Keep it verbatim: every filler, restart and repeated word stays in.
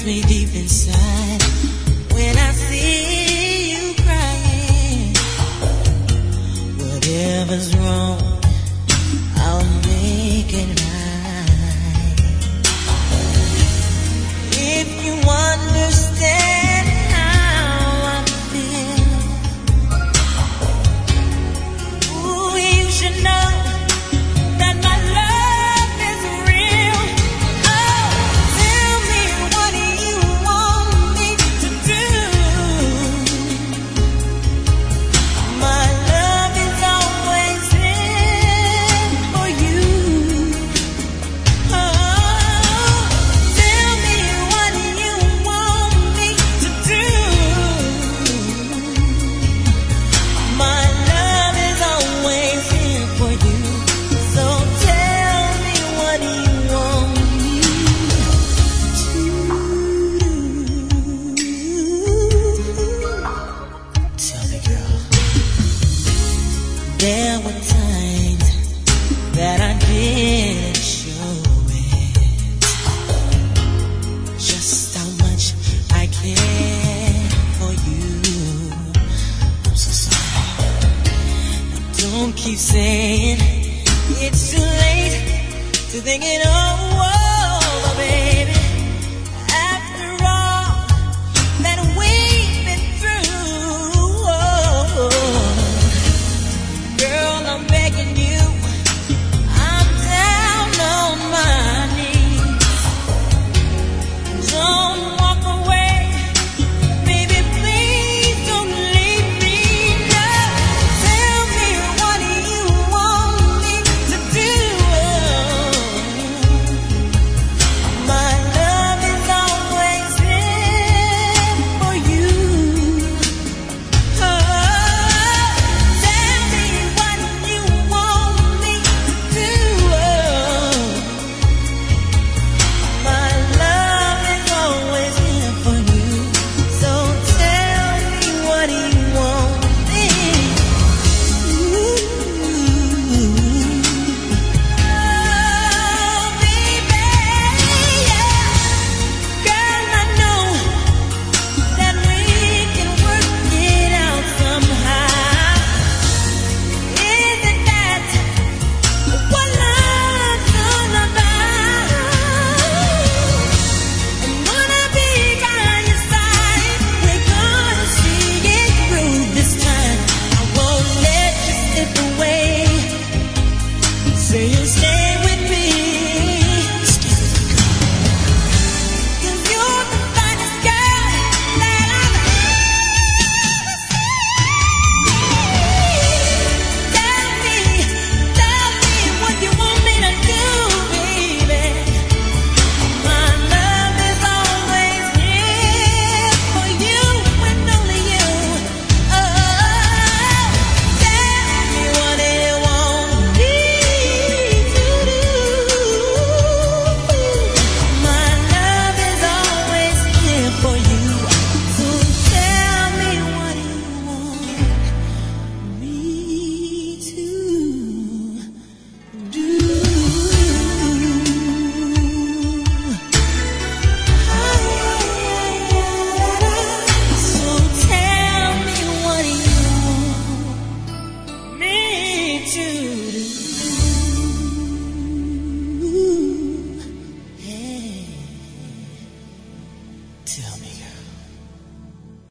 hurts me deep inside when I see you crying. Whatever's wrong, I'll make it right. If you understand how I feel, ooh, you should know that my love is real. Oh, tell me what you want me to do. My love is always there for you. Oh, tell me what you want me to do. My love is always here for you. So tell me what you want me to do. Tell me, girl. There were times that I didn't show it, just how much I care for you. I'm so sorry. Don't keep saying it's too late to think it over.